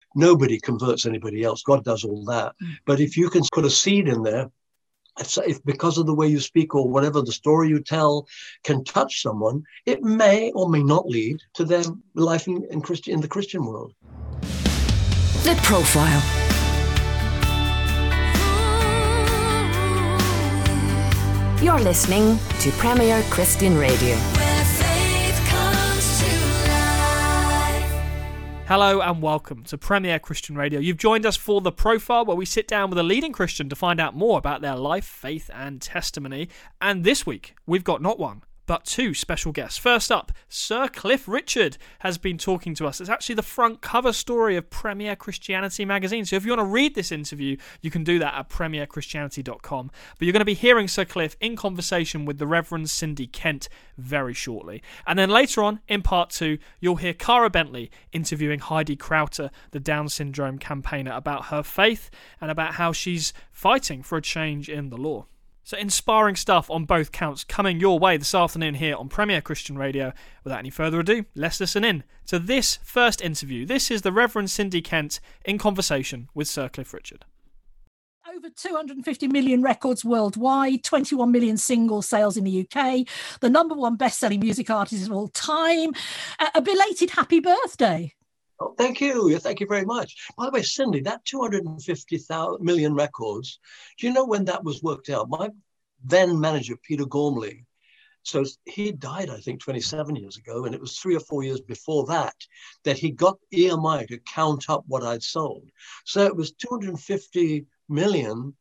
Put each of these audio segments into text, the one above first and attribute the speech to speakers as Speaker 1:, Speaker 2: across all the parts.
Speaker 1: nobody converts anybody else. God does all that. But if you can put a seed in there, if because of the way you speak or whatever the story you tell can touch someone, it may or may not lead to their life in the Christian world.
Speaker 2: The Profile. You're listening to Premier Christian Radio.
Speaker 3: Where faith comes to life.
Speaker 4: Hello and welcome to Premier Christian Radio. You've joined us for The Profile, where we sit down with a leading Christian to find out more about their life, faith and testimony. And this week, we've got not one, but two special guests. First up, Sir Cliff Richard has been talking to us. It's actually the front cover story of Premier Christianity magazine. So if you want to read this interview, you can do that at premierchristianity.com. But you're going to be hearing Sir Cliff in conversation with the Reverend Cindy Kent very shortly. And then later on, in part 2, you'll hear Cara Bentley interviewing Heidi Crowter, the Down syndrome campaigner, about her faith and about how she's fighting for a change in the law. So inspiring stuff on both counts coming your way this afternoon here on Premier Christian Radio. Without any further ado, let's listen in to this first interview. This is the Reverend Cindy Kent in conversation with Sir Cliff Richard.
Speaker 5: Over 250 million records worldwide, 21 million single sales in the UK, the number one best-selling music artist of all time. A belated happy birthday.
Speaker 1: Oh, thank you. Thank you very much. By the way, Cindy, that 250 million records, do you know when that was worked out? My then manager, Peter Gormley, so he died, I think, 27 years ago, and it was 3 or 4 years before that he got EMI to count up what I'd sold. So it was 250 million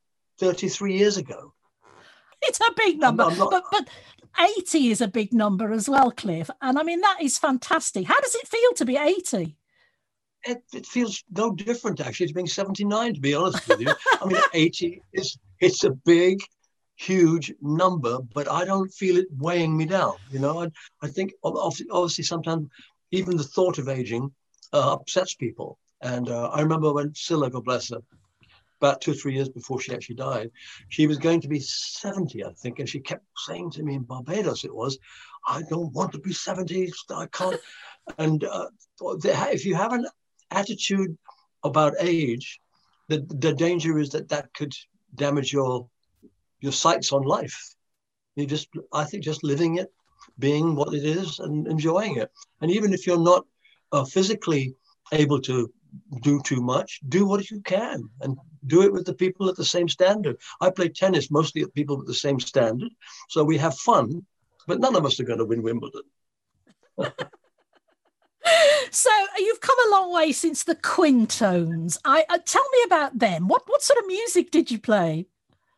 Speaker 1: 33 years ago.
Speaker 5: It's a big number, but 80 is a big number as well, Cliff. And I mean, that is fantastic. How does it feel to be 80?
Speaker 1: It feels no different, actually, to being 79, to be honest with you. I mean, 80 it's a big, huge number, but I don't feel it weighing me down. You know, I think obviously sometimes even the thought of aging upsets people. And I remember when Scylla, God bless her, about 2 or 3 years before she actually died, she was going to be 70, I think, and she kept saying to me in Barbados, it was, I don't want to be 70, I can't. And if you have an attitude about age, the danger is that could damage your sights on life. I think just living it, being what it is and enjoying it. And even if you're not physically able to do too much, do what you can and do it with the people at the same standard. I play tennis mostly with people with the same standard, so we have fun, but none of us are going to win Wimbledon.
Speaker 5: So you've come a long way since the Quintones. Tell me about them. What sort of music did you play?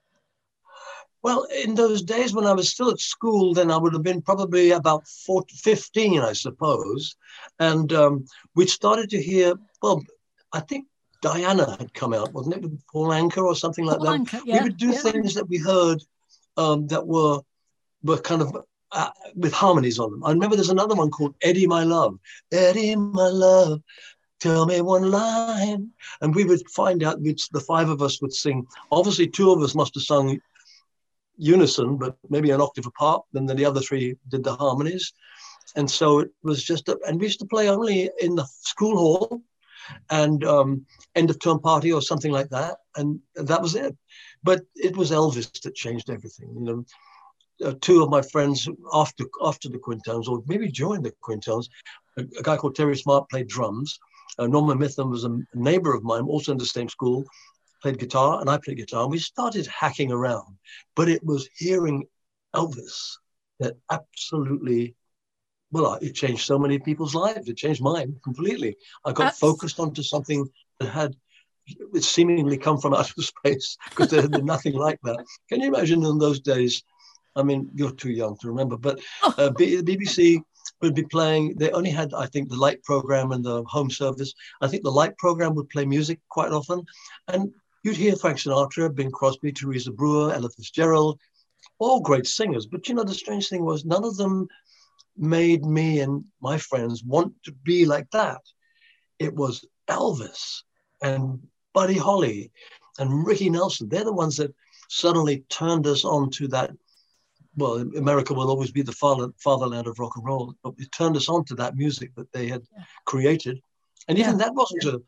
Speaker 1: Well, in those days when I was still at school, then I would have been probably about 15, I suppose. And we started to hear, well, I think Diana had come out, wasn't it, with Paul Anka or something like that?
Speaker 5: Anka, yeah,
Speaker 1: we would do things that we heard that were kind of with harmonies on them. I remember there's another one called Eddie My Love. Eddie My Love, tell me one line. And we would find out which the five of us would sing. Obviously, two of us must have sung unison, but maybe an octave apart. Then the other three did the harmonies. And so it was just, and we used to play only in the school hall and end of term party or something like that. And that was it. But it was Elvis that changed everything. You know, two of my friends after the Quintones, or maybe during the Quintones, a guy called Terry Smart played drums. Norman Mitham was a neighbor of mine, also in the same school, played guitar, and I played guitar. And we started hacking around. But it was hearing Elvis that absolutely, well, it changed so many people's lives. It changed mine completely. I got focused onto something that had seemingly come from outer space, because there had been nothing like that. Can you imagine in those days? I mean, you're too young to remember, but the BBC would be playing, they only had, I think, the light program and the home service. I think the light program would play music quite often. And you'd hear Frank Sinatra, Bing Crosby, Teresa Brewer, Ella Fitzgerald, all great singers. But, you know, the strange thing was none of them made me and my friends want to be like that. It was Elvis and Buddy Holly and Ricky Nelson. They're the ones that suddenly turned us on to that. Well, America will always be the fatherland of rock and roll, but it turned us on to that music that they had created. And even that wasn't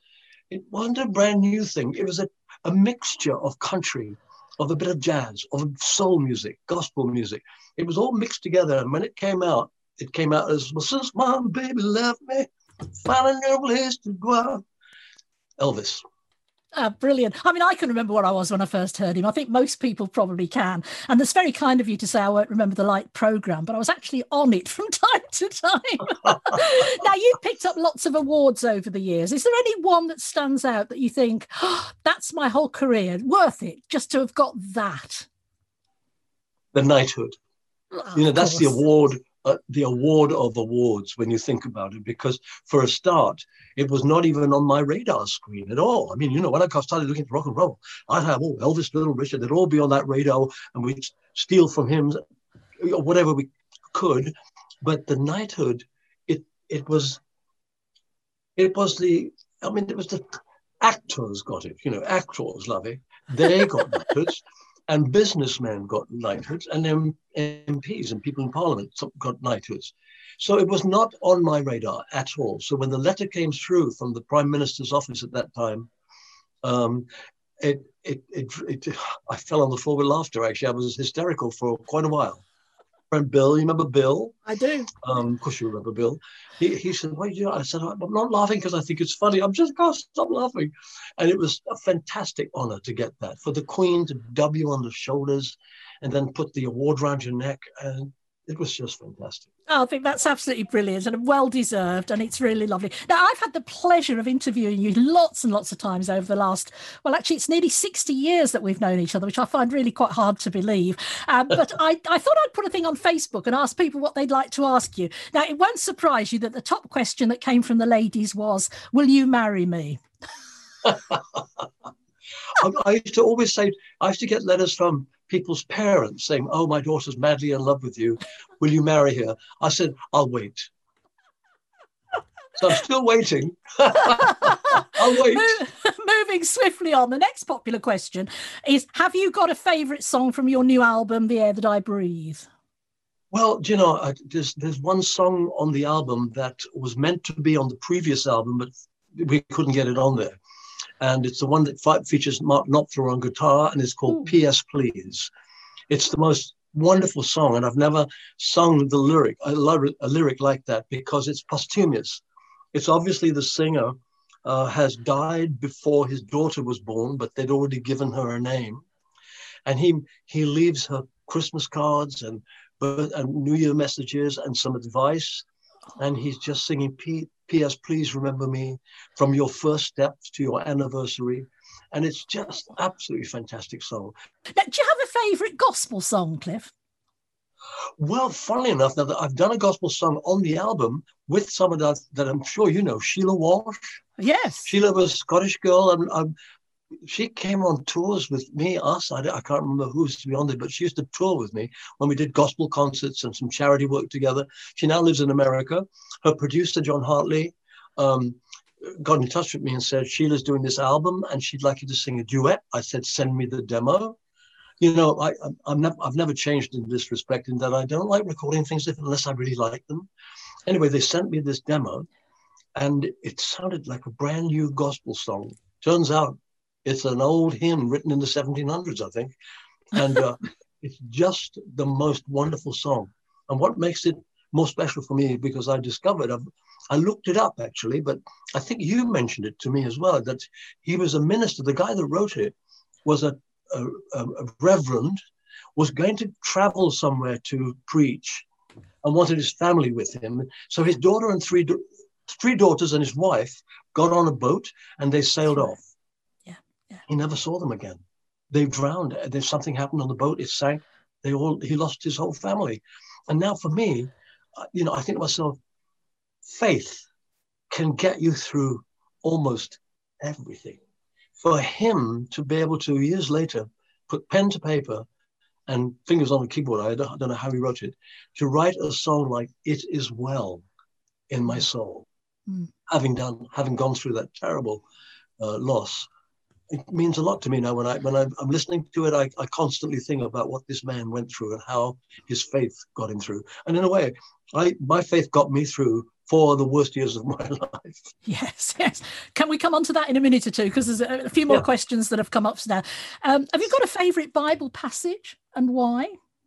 Speaker 1: It wasn't a brand new thing. It was a mixture of country, of a bit of jazz, of soul music, gospel music. It was all mixed together. And when it came out as, well, since my baby left me, find a new place to go out. Elvis.
Speaker 5: Brilliant. I mean, I can remember what I was when I first heard him. I think most people probably can. And it's very kind of you to say I won't remember the Light programme, but I was actually on it from time to time. Now, you picked up lots of awards over the years. Is there any one that stands out that you think, oh, that's my whole career, worth it just to have got that?
Speaker 1: The knighthood.
Speaker 5: Oh,
Speaker 1: That's the award of awards when you think about it, because for a start, it was not even on my radar screen at all. I mean, when I started looking at rock and roll, I'd have Elvis, Little Richard, they'd all be on that radar, and we'd steal from him whatever we could. But the knighthood, it was the actors got it, actors love it. They got knighthoods. And businessmen got knighthoods, and MPs and people in Parliament got knighthoods. So it was not on my radar at all. So when the letter came through from the Prime Minister's office at that time, I fell on the floor with laughter. Actually, I was hysterical for quite a while. Friend Bill, you remember Bill?
Speaker 5: I do.
Speaker 1: Of course you remember Bill. He said, "What are you doing?" I said, "I'm not laughing because I think it's funny. I'm just can't stop laughing." And it was a fantastic honor to get that, for the Queen to dub you on the shoulders and then put the award around your neck. And it was just fantastic.
Speaker 5: Oh, I think that's absolutely brilliant and well-deserved, and it's really lovely. Now, I've had the pleasure of interviewing you lots and lots of times over the last, well, actually, it's nearly 60 years that we've known each other, which I find really quite hard to believe. But I thought I'd put a thing on Facebook and ask people what they'd like to ask you. Now, it won't surprise you that the top question that came from the ladies was, will you marry me?
Speaker 1: I used to always say, I used to get letters from people's parents saying, "Oh, my daughter's madly in love with you. Will you marry her?" I said, "I'll wait." So I'm still waiting. I'll wait.
Speaker 5: Moving swiftly on, the next popular question is, have you got a favourite song from your new album, The Air That I Breathe?
Speaker 1: Well, there's one song on the album that was meant to be on the previous album, but we couldn't get it on there. And it's the one that features Mark Knopfler on guitar, and it's called P.S. Please. It's the most wonderful song, and I've never sung a lyric like that, because it's posthumous. It's obviously the singer has died before his daughter was born, but they'd already given her a name. And he leaves her Christmas cards and New Year messages and some advice. And he's just singing P.S. Please remember me, from your first steps to your anniversary. And it's just absolutely fantastic song.
Speaker 5: Now, do you have a favourite gospel song, Cliff?
Speaker 1: Well, funnily enough, now that I've done a gospel song on the album with someone that I'm sure you know, Sheila Walsh.
Speaker 5: Yes.
Speaker 1: Sheila was a Scottish girl, and she came on tours with me, I can't remember who used to be on there, but she used to tour with me when we did gospel concerts and some charity work together. She now lives in America. Her producer, John Hartley, got in touch with me and said, "Sheila's doing this album and she'd like you to sing a duet." I said, "Send me the demo." I've never changed in this respect, in that I don't like recording things unless I really like them. Anyway, they sent me this demo, and it sounded like a brand new gospel song. Turns out it's an old hymn written in the 1700s, I think. And it's just the most wonderful song. And what makes it more special for me, because I discovered, I looked it up actually, but I think you mentioned it to me as well, that he was a minister. The guy that wrote it was a reverend, was going to travel somewhere to preach and wanted his family with him. So his daughter and three daughters and his wife got on a boat and they sailed off.
Speaker 5: Yeah.
Speaker 1: He never saw them again. They drowned. There's something happened on the boat. It sank. He lost his whole family. And now for me, I think to myself, faith can get you through almost everything. For him to be able to, years later, put pen to paper and fingers on the keyboard, I don't know how he wrote it, to write a song like "It Is Well in My Soul," having gone through that terrible loss, it means a lot to me now. When I'm listening to it, I constantly think about what this man went through and how his faith got him through. And in a way, my faith got me through 4 of the worst years of my life.
Speaker 5: Yes, yes. Can we come on to that in a minute or two? Because there's a few more questions that have come up now. Have you got a favourite Bible passage and why?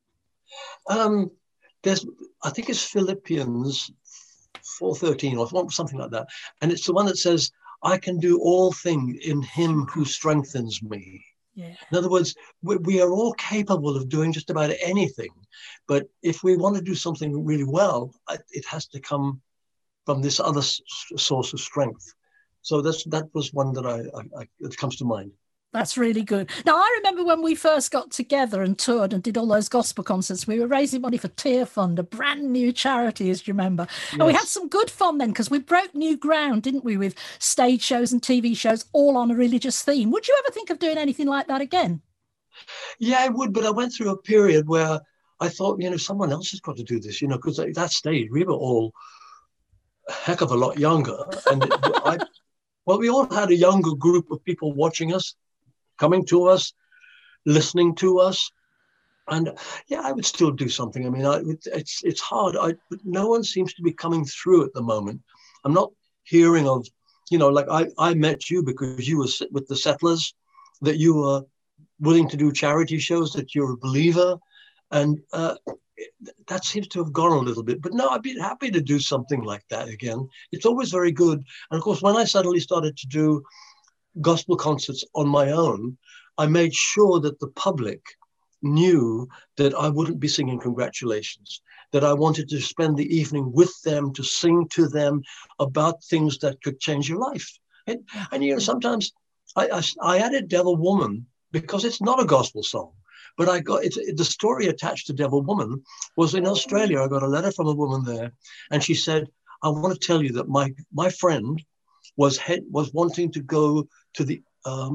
Speaker 1: I think it's Philippians 4:13 or something like that. And it's the one that says, I can do all things in him who strengthens me.
Speaker 5: Yeah.
Speaker 1: In other words, we are all capable of doing just about anything. But if we want to do something really well, it has to come from this other source of strength. So that was one that it comes to mind.
Speaker 5: That's really good. Now, I remember when we first got together and toured and did all those gospel concerts, we were raising money for Tear Fund, a brand new charity, as you remember. Yes. And we had some good fun then because we broke new ground, didn't we, with stage shows and TV shows all on a religious theme. Would you ever think of doing anything like that again?
Speaker 1: Yeah, I would, but I went through a period where I thought, someone else has got to do this, because at that stage we were all a heck of a lot younger. And we all had a younger group of people watching us, coming to us, listening to us. And I would still do something. I mean, it's hard. No one seems to be coming through at the moment. I'm not hearing of, like I met you because you were with the Settlers, that you were willing to do charity shows, that you're a believer. And that seems to have gone a little bit. But no, I'd be happy to do something like that again. It's always very good. And of course, when I suddenly started to do gospel concerts on my own, I made sure that the public knew that I wouldn't be singing congratulations, that I wanted to spend the evening with them, to sing to them about things that could change your life. And sometimes I added Devil Woman because it's not a gospel song, but the story attached to Devil Woman was in Australia. I got a letter from a woman there, and she said, I want to tell you that my friend was wanting to go to the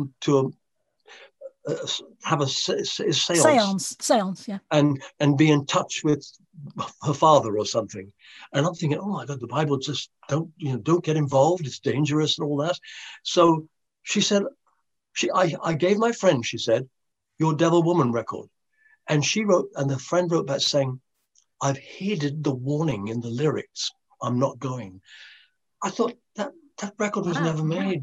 Speaker 1: have a seance,
Speaker 5: yeah,
Speaker 1: and be in touch with her father or something. And I'm thinking, oh my God, the Bible just don't get involved. It's dangerous and all that. So she said, I gave my friend, she said, your Devil Woman record, and she wrote, and the friend wrote back saying, I've heeded the warning in the lyrics. I'm not going. I thought that record was never made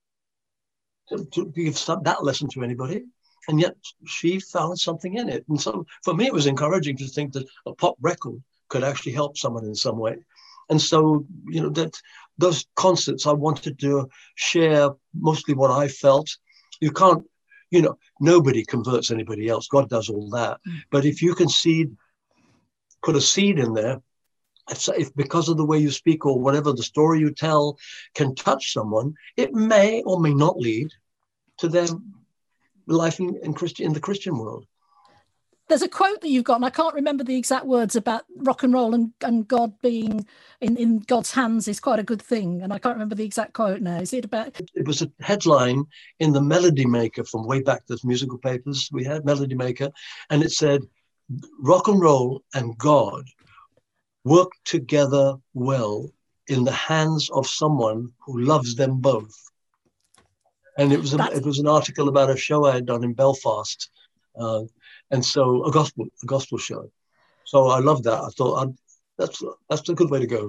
Speaker 1: to give that lesson to anybody, and yet she found something in it. And so for me, it was encouraging to think that a pop record could actually help someone in some way. And so, that those concerts, I wanted to share mostly what I felt. You can't, nobody converts anybody else. God does all that. But if you can put a seed in there, if because of the way you speak or whatever the story you tell can touch someone, it may or may not lead to their life in the Christian world.
Speaker 5: There's a quote that you've got, and I can't remember the exact words, about rock and roll and God being in God's hands is quite a good thing. And I can't remember the exact quote now. Is it about?
Speaker 1: It was a headline in the Melody Maker from way back, those musical papers we had, Melody Maker. And it said, rock and roll and God work together well in the hands of someone who loves them both. And it was an article about a show I had done in Belfast, and so a gospel show. So I loved that. I thought that's a good way to go.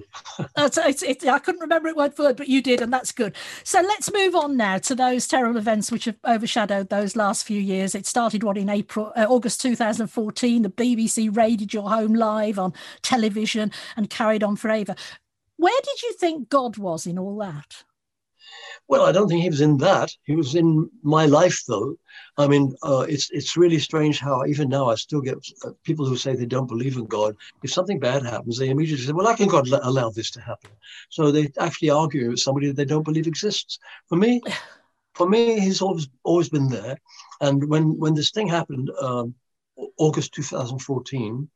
Speaker 5: I couldn't remember it word for word, but you did, and that's good. So let's move on now to those terrible events which have overshadowed those last few years. It started in August 2014. The BBC raided your home live on television and carried on forever. Where did you think God was in all that?
Speaker 1: Well, I don't think he was in that. He was in my life, though. I mean, it's really strange how even now I still get people who say they don't believe in God. If something bad happens, they immediately say, well, how can God allow this to happen? So they actually argue with somebody that they don't believe exists. For me, he's always been there. And when this thing happened, August 2014,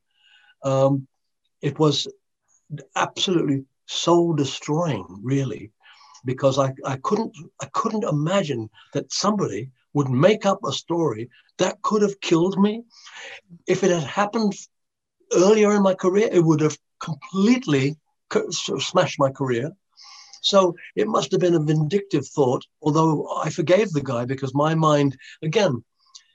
Speaker 1: it was absolutely soul destroying, really. Because I couldn't imagine that somebody would make up a story that could have killed me. If it had happened earlier in my career, it would have completely smashed my career. So it must have been a vindictive thought, although I forgave the guy because my mind, again,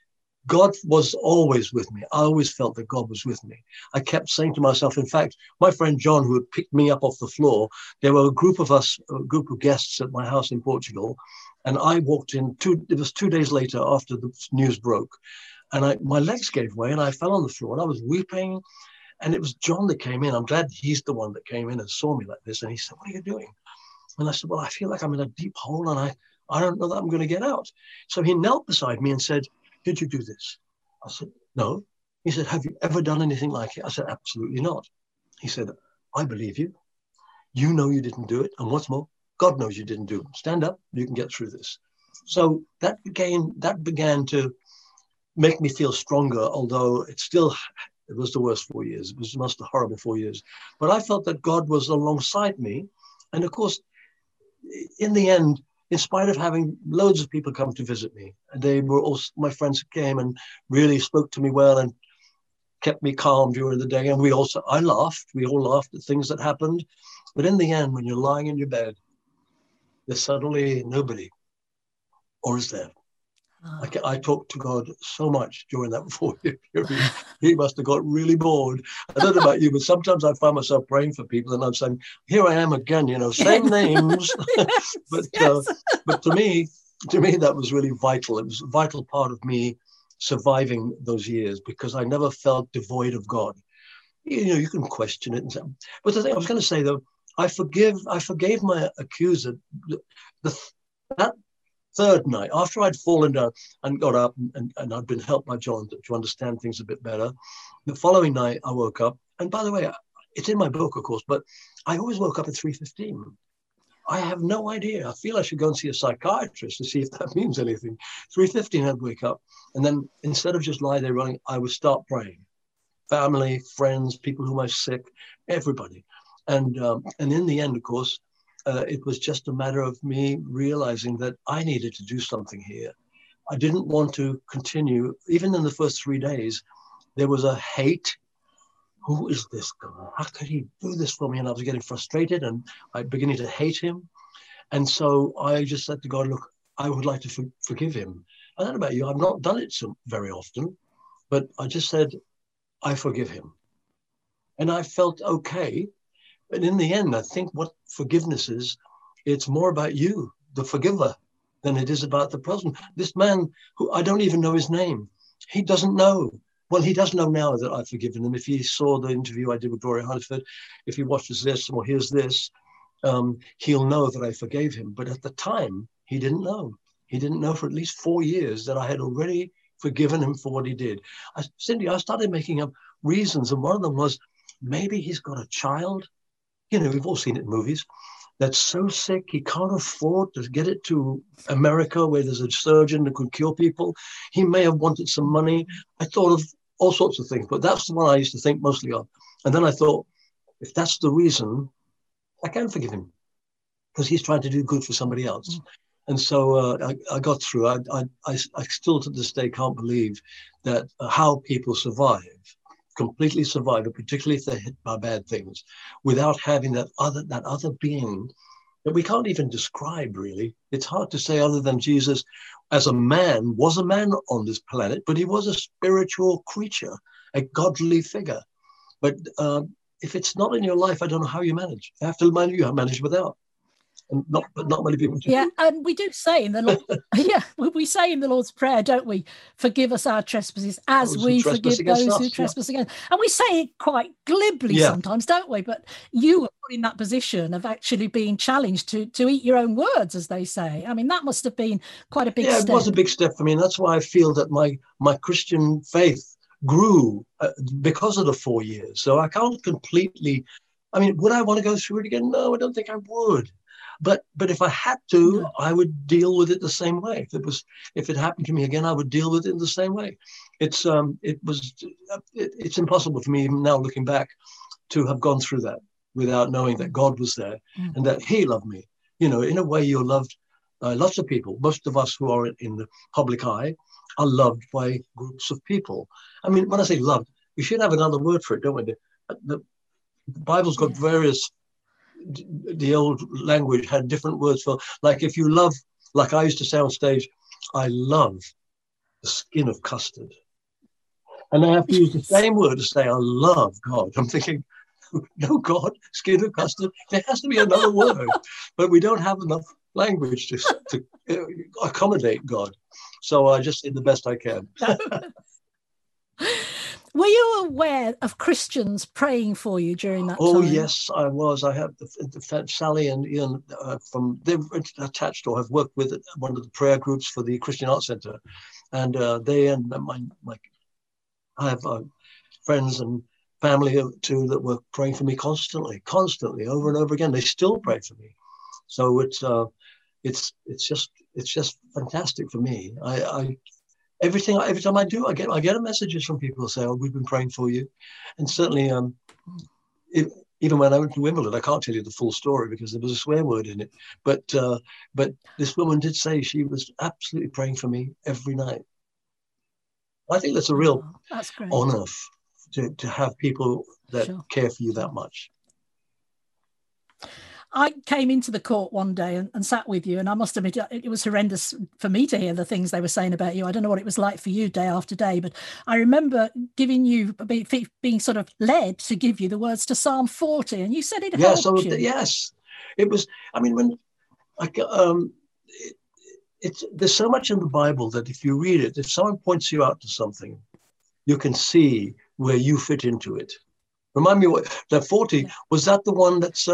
Speaker 1: God was always with me. I always felt that God was with me. I kept saying to myself, in fact, my friend John, who had picked me up off the floor, there were a group of guests at my house in Portugal. And I walked in, it was 2 days later after the news broke. And my legs gave way and I fell on the floor and I was weeping. And it was John that came in. I'm glad he's the one that came in and saw me like this. And he said, "What are you doing?" And I said, "Well, I feel like I'm in a deep hole and I don't know that I'm going to get out." So he knelt beside me and said, "Did you do this?" I said, "No." He said, "Have you ever done anything like it?" I said, "Absolutely not." He said, "I believe you. You know you didn't do it. And what's more, God knows you didn't do it. Stand up, you can get through this." So that began to make me feel stronger, although it was the worst 4 years. It was just a horrible 4 years. But I felt that God was alongside me. And of course, in the end, in spite of having loads of people come to visit me, and they were also my friends who came and really spoke to me well and kept me calm during the day. And we all laughed at things that happened. But in the end, when you're lying in your bed, there's suddenly nobody, or is there? I talked to God so much during that 4-year period. He must have got really bored. I don't know about you, but sometimes I find myself praying for people and I'm saying, "Here I am again, same names." But to me, that was really vital. It was a vital part of me surviving those years because I never felt devoid of God. You can question it. But the thing I was going to say, though, I forgave my accuser. That third night, after I'd fallen down and got up and I'd been helped by John to understand things a bit better, the following night I woke up. And by the way, it's in my book, of course, but I always woke up at 3:15. I have no idea. I feel I should go and see a psychiatrist to see if that means anything. 3:15 I'd wake up. And then instead of just lie there running, I would start praying. Family, friends, people who are sick, everybody. And in the end, of course, it was just a matter of me realizing that I needed to do something here. I didn't want to continue. Even in the first 3 days, there was a hate. Who is this guy? How could he do this for me? And I was getting frustrated and I'm beginning to hate him. And so I just said to God, "Look, I would like to forgive him." I don't know about you. I've not done it so very often, but I just said, "I forgive him." And I felt okay. But in the end, I think what forgiveness is, it's more about you, the forgiver, than it is about the person. This man, who I don't even know his name, he doesn't know. Well, he does know now that I've forgiven him. If he saw the interview I did with Gloria Hunniford, if he watches this or hears this, he'll know that I forgave him. But at the time, he didn't know. He didn't know for at least 4 years that I had already forgiven him for what he did. Cindy, I started making up reasons, and one of them was maybe he's got a child. We've all seen it in movies, that's so sick he can't afford to get it to America where there's a surgeon that could cure people. He may have wanted some money. I thought of all sorts of things, but that's the one I used to think mostly of. And then I thought, if that's the reason, I can forgive him because he's trying to do good for somebody else. And so I got through. I still to this day can't believe that how people completely survive, particularly if they're hit by bad things, without having that other being that we can't even describe, really. It's hard to say other than Jesus as a man was a man on this planet, but he was a spiritual creature, a godly figure. But if it's not in your life, I don't know how you manage. You have to manage without. But not many people do.
Speaker 5: Yeah, and we do say in the Lord, we say in the Lord's Prayer, don't we? Forgive us our trespasses as we forgive those who trespass against. And we say it quite glibly sometimes, don't we? But you were put in that position of actually being challenged to eat your own words, as they say. I mean, that must have been quite a big step.
Speaker 1: Yeah, it was a big step for me. And that's why I feel that my Christian faith grew because of the 4 years. So I can't completely, would I want to go through it again? No, I don't think I would. But if I had to, I would deal with it the same way. If it happened to me again, I would deal with it in the same way. It's impossible for me, even now looking back, to have gone through that without knowing that God was there and that He loved me. In a way, you're loved. Lots of people, most of us who are in the public eye, are loved by groups of people. When I say loved, we should have another word for it, don't we? The Bible's got various. The old language had different words for, like, if you love, like I used to say on stage, I love the skin of custard. And I have to use the same word to say I love God. I'm thinking, no God, skin of custard. There has to be another word, but we don't have enough language to accommodate God. So I just did the best I can.
Speaker 5: Were you aware of Christians praying for you during that
Speaker 1: Oh,
Speaker 5: time?
Speaker 1: yes, I was. I have Sally and Ian they're attached or have worked with one of the prayer groups for the Christian Arts Centre. And they and I have friends and family too that were praying for me constantly, over and over again. They still pray for me. So it's just fantastic for me. Every time I do, I get messages from people who say, "Oh, we've been praying for you," and certainly, even when I went to Wimbledon, I can't tell you the full story because there was a swear word in it. But this woman did say she was absolutely praying for me every night. I think that's a real honor to have people that care for you that much.
Speaker 5: I came into the court one day and sat with you, and I must admit it was horrendous for me to hear the things they were saying about you. I don't know what it was like for you day after day, but I remember giving you, being sort of led to give you the words to Psalm 40, and you said it helped you.
Speaker 1: Yes, it was. I mean, when there's so much in the Bible that if you read it, if someone points you out to something, you can see where you fit into it. Remind me what that 40 was. That the one that's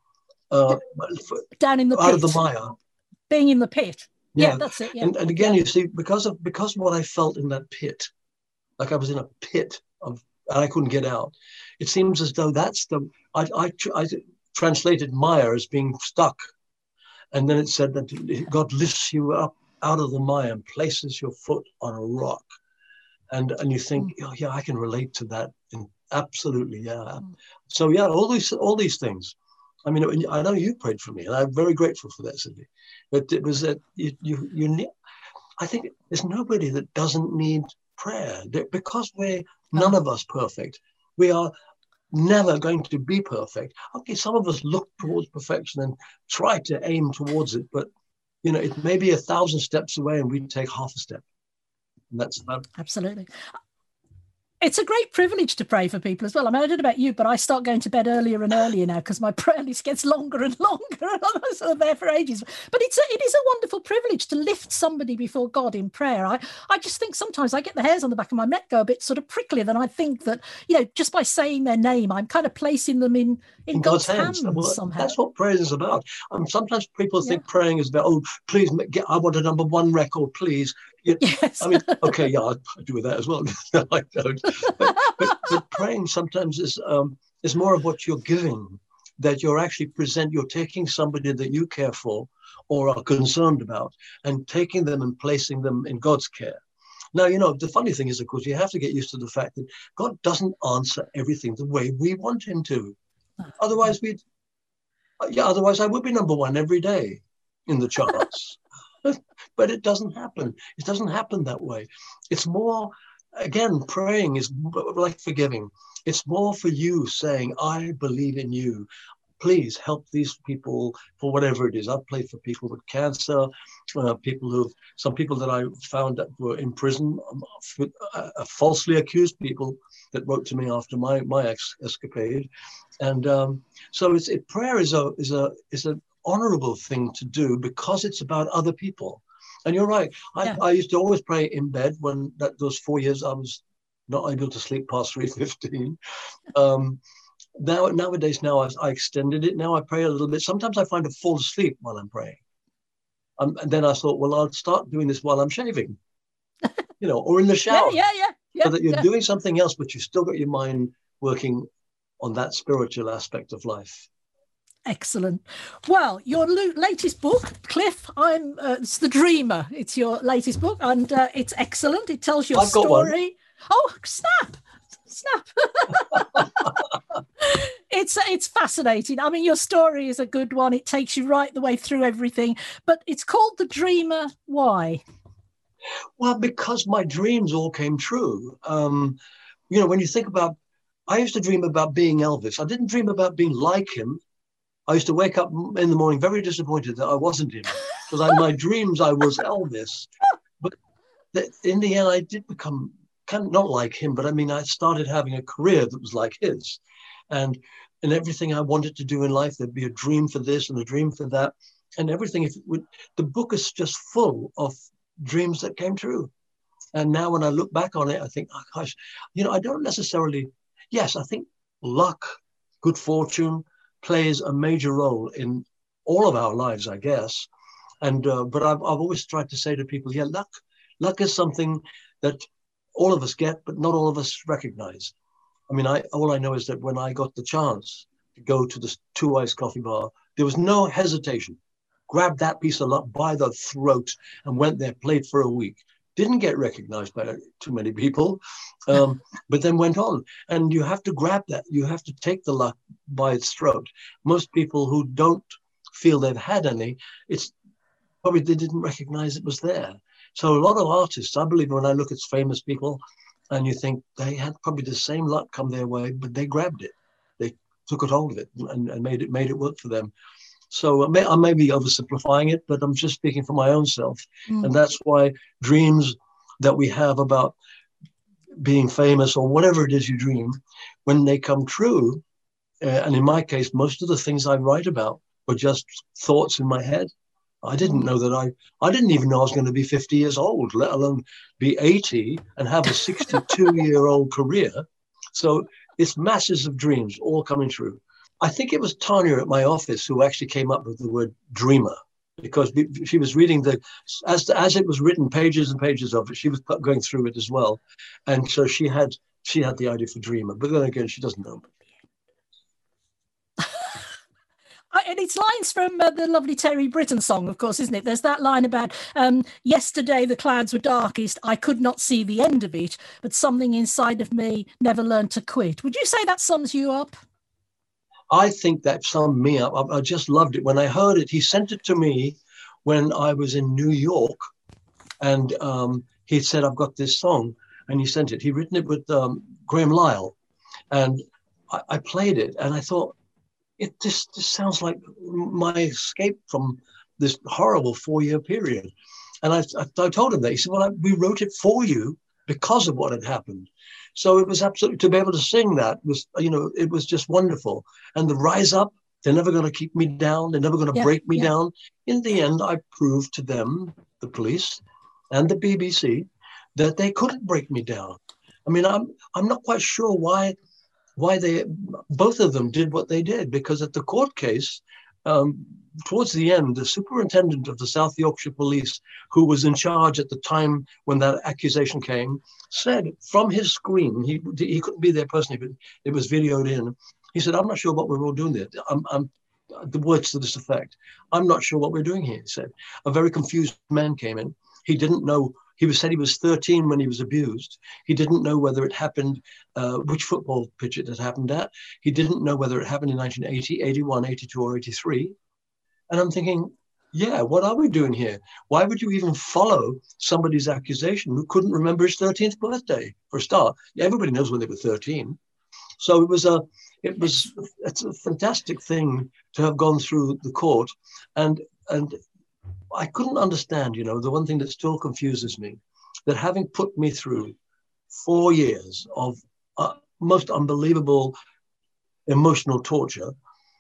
Speaker 5: down in the pit,
Speaker 1: out of the mire,
Speaker 5: being in the pit. Yeah, that's it. Yeah.
Speaker 1: And again, you see, because of what I felt in that pit, like I was in a pit and I couldn't get out. It seems as though that's I translated mire as being stuck, and then it said that God lifts you up out of the mire and places your foot on a rock, and you think, oh, yeah, I can relate to that, and absolutely, yeah. So yeah, all these things. I mean, I know you prayed for me, and I'm very grateful for that, Cindy. But it was that you need. I think there's nobody that doesn't need prayer because we're none of us perfect. We are never going to be perfect. Okay, some of us look towards perfection and try to aim towards it, but it may be 1,000 steps away, and we take half a step. And that's about
Speaker 5: absolutely. It's a great privilege to pray for people as well. I mean, I don't know about you, but I start going to bed earlier and earlier now because my prayer list gets longer and longer, and I'm sort of there for ages. But it is a wonderful privilege to lift somebody before God in prayer. I just think sometimes I get the hairs on the back of my neck go a bit sort of pricklier than I think that, just by saying their name, I'm kind of placing them in God's hands somehow.
Speaker 1: That's what prayer is about. Sometimes people think praying is about, oh, please, I want a number one record, please.
Speaker 5: Yes.
Speaker 1: I mean, okay, yeah, I do with that as well. No, I don't. But praying sometimes is more of what you're giving, that you're actually you're taking somebody that you care for or are concerned about and taking them and placing them in God's care. Now, the funny thing is, of course, you have to get used to the fact that God doesn't answer everything the way we want him to. Otherwise, I would be number one every day in the charts. But it doesn't happen. It doesn't happen that way. It's more, again, praying is like forgiving. It's more for you saying, I believe in you. Please help these people for whatever it is. I've prayed for people with cancer, some people that I found that were in prison, falsely accused people that wrote to me after my escapade. And so prayer is an honorable thing to do because it's about other people. And you're right. I used to always pray in bed when those 4 years I was not able to sleep past 3:15. Nowadays, I extended it. Now I pray a little bit. Sometimes I find I fall asleep while I'm praying. And then I thought, well, I'll start doing this while I'm shaving, or in the shower.
Speaker 5: Yeah.
Speaker 1: So that you're doing something else, but you've still got your mind working on that spiritual aspect of life.
Speaker 5: Excellent. Well, your latest book, Cliff, it's The Dreamer. It's your latest book, and it's excellent. It tells your story. Oh, snap. It's fascinating. I mean, your story is a good one. It takes you right the way through everything. But it's called The Dreamer. Why?
Speaker 1: Well, because my dreams all came true. When you think about, I used to dream about being Elvis. I didn't dream about being like him. I used to wake up in the morning very disappointed that I wasn't him, because in my dreams I was Elvis. in the end, I did become kind of not like him, but I mean, I started having a career that was like his. And everything I wanted to do in life, there'd be a dream for this and a dream for that. And everything, the book is just full of dreams that came true. And now when I look back on it, I think, oh gosh, I don't necessarily, yes, I think luck, good fortune plays a major role in all of our lives, I guess. And but I've always tried to say to people, yeah, luck is something that all of us get, but not all of us recognize. I mean, all I know is that when I got the chance to go to the Two Ice Coffee Bar, there was no hesitation. Grabbed that piece of luck by the throat and went there, played for a week. Didn't get recognized by too many people, but then went on. And you have to grab that. You have to take the luck by its throat. Most people who don't feel they've had any, it's probably they didn't recognize it was there. So a lot of artists, I believe, when I look at famous people, and you think they had probably the same luck come their way, but they grabbed it. They took it hold of it and made it work for them. So I may be oversimplifying it, but I'm just speaking for my own self. And that's why dreams that we have about being famous or whatever it is you dream, when they come true, and in my case, most of the things I write about were just thoughts in my head. I didn't know that I didn't even know I was going to be 50 years old, let alone be 80 and have a 62-year-old career. So it's masses of dreams all coming true. I think it was Tanya at my office who actually came up with the word dreamer, because she was reading as it was written, pages and pages of it. She was going through it as well. And so she had the idea for dreamer, but then again, she doesn't know.
Speaker 5: And it's lines from the lovely Terry Britten song, of course, isn't it? There's that line about yesterday the clouds were darkest, I could not see the end of it, but something inside of me never learned to quit. Would you say that sums you up?
Speaker 1: I think that summed me up. I just loved it. When I heard it, he sent it to me when I was in New York, and he said, I've got this song, and he sent it. He'd written it with Graham Lyle, and I played it, and I thought, it just sounds like my escape from this horrible 4-year period. And I told him that. He said, well, we wrote it for you because of what had happened. So it was absolutely, to be able to sing that was, it was just wonderful. And the rise up, they're never going to keep me down. They're never going to break me down. In the end, I proved to them, the police and the BBC, that they couldn't break me down. I mean, I'm not quite sure why they, both of them did what they did, because at the court case, towards the end, the superintendent of the South Yorkshire Police, who was in charge at the time when that accusation came, said from his screen, he couldn't be there personally, but it was videoed in. He said, I'm not sure what we're all doing there. The words to this effect, I'm not sure what we're doing here, he said. A very confused man came in. He didn't know. Said he was 13 when he was abused. He didn't know whether it happened, which football pitch it had happened at. He didn't know whether it happened in 1980, 81, 82, or 83. And I'm thinking, yeah, what are we doing here? Why would you even follow somebody's accusation who couldn't remember his 13th birthday, for a start? Everybody knows when they were 13. So it's a fantastic thing to have gone through the court. And I couldn't understand, the one thing that still confuses me, that having put me through 4 years of most unbelievable emotional torture,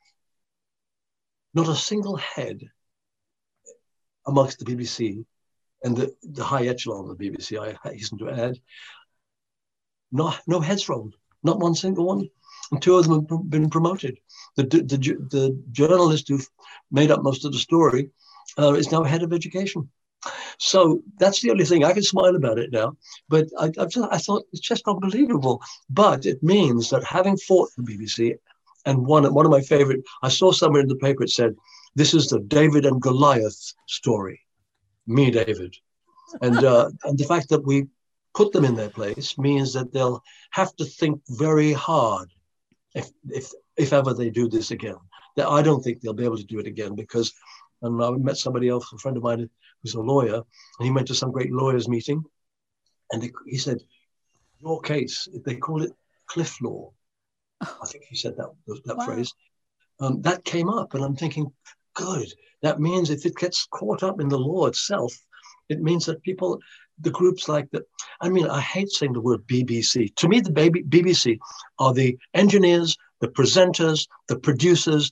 Speaker 1: not a single head amongst the BBC and the high echelon of the BBC, I hasten to add, no heads rolled, not one single one. And 2 of them have been promoted. The journalist who made up most of the story is now head of education. So that's the only thing. I can smile about it now, but I thought it's just unbelievable. But it means that having fought the BBC, and one of my favorite, I saw somewhere in the paper, it said, this is the David and Goliath story. Me, David. And the fact that we put them in their place means that they'll have to think very hard if ever they do this again. I don't think they'll be able to do it again, because I met somebody else, a friend of mine who's a lawyer, and he went to some great lawyers meeting, and he said, your case, they call it cliff law. I think he said that wow. Phrase. That came up, and I'm thinking, good. That means if it gets caught up in the law itself, It means that people, the groups like that, I mean, I hate saying the word BBC. To me, the BBC are the engineers, the presenters, the producers.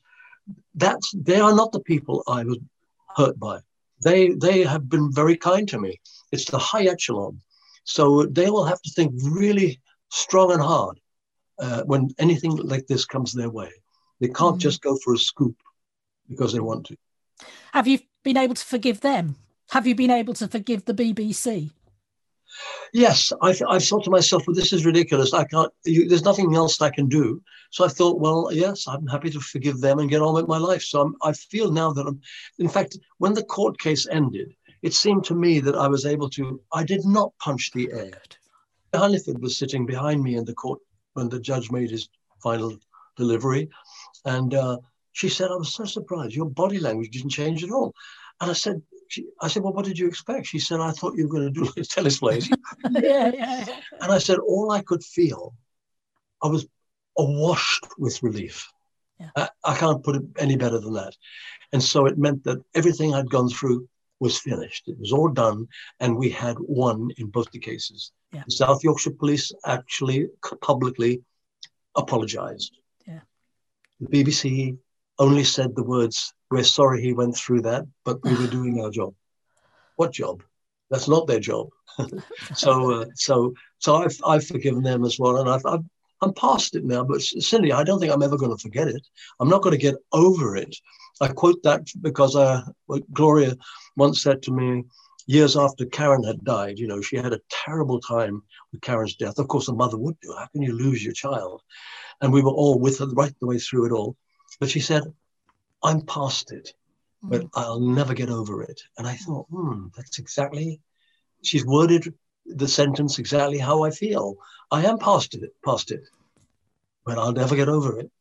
Speaker 1: They are not the people I was hurt by. They have been very kind to me. It's the high echelon. So they will have to think really strong and hard when anything like this comes their way. They can't just go for a scoop because they want to.
Speaker 5: Have you been able to forgive them? Have you been able to forgive the BBC?
Speaker 1: Yes, I've thought to myself, well, this is ridiculous. I can't. There's nothing else I can do. So I thought, well, yes, I'm happy to forgive them and get on with my life. So I feel now that in fact, when the court case ended, it seemed to me that I was able to. I did not punch the air. Huniford was sitting behind me in the court when the judge made his final delivery, and she said, "I was so surprised. Your body language didn't change at all." And I said, well, what did you expect? She said, I thought you were going to do tennis plays.
Speaker 5: Yeah.
Speaker 1: And I said, all I could feel, I was awash with relief. Yeah. I can't put it any better than that. And so it meant that everything I'd gone through was finished. It was all done. And we had won in both the cases. Yeah. The South Yorkshire Police actually publicly apologized.
Speaker 5: Yeah.
Speaker 1: The BBC only said the words, "We're sorry he went through that, but we were doing our job." What job? That's not their job. So I've forgiven them as well, and I'm past it now. But Cindy, I don't think I'm ever going to forget it. I'm not going to get over it. I quote that because Gloria once said to me years after Karen had died. You know, she had a terrible time with Karen's death. Of course, a mother would do. How can you lose your child? And we were all with her right the way through it all. But she said, I'm past it, but I'll never get over it. And I thought, that's exactly, she's worded the sentence exactly how I feel. I am past it, but I'll never get over it.